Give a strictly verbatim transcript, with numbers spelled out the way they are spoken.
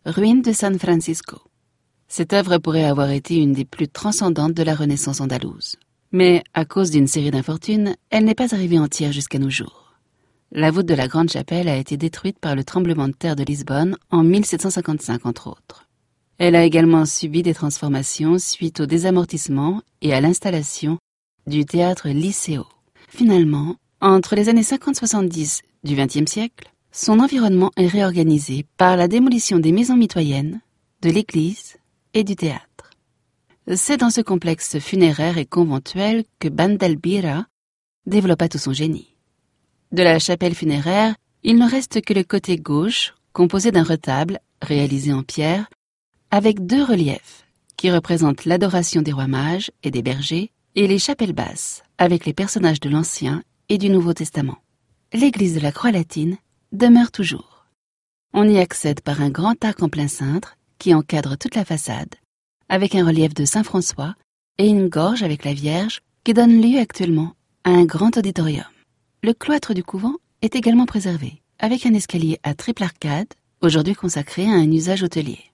ruines de San Francisco. Cette œuvre pourrait avoir été une des plus transcendantes de la Renaissance andalouse. Mais, à cause d'une série d'infortunes, elle n'est pas arrivée entière jusqu'à nos jours. La voûte de la Grande Chapelle a été détruite par le tremblement de terre de Lisbonne en mille sept cent cinquante-cinq, entre autres. Elle a également subi des transformations suite au désamortissement et à l'installation du théâtre Liceo. Finalement, entre les années cinquante soixante-dix du vingtième siècle, son environnement est réorganisé par la démolition des maisons mitoyennes, de l'église et du théâtre. C'est dans ce complexe funéraire et conventuel que Bandelbira développa tout son génie. De la chapelle funéraire, il ne reste que le côté gauche, composé d'un retable, réalisé en pierre, avec deux reliefs, qui représentent l'adoration des rois mages et des bergers, et les chapelles basses, avec les personnages de l'Ancien et du Nouveau Testament. L'église de la Croix-Latine demeure toujours. On y accède par un grand arc en plein cintre, qui encadre toute la façade, avec un relief de Saint François et une gorge avec la Vierge qui donne lieu actuellement à un grand auditorium. Le cloître du couvent est également préservé, avec un escalier à triple arcade, aujourd'hui consacré à un usage hôtelier.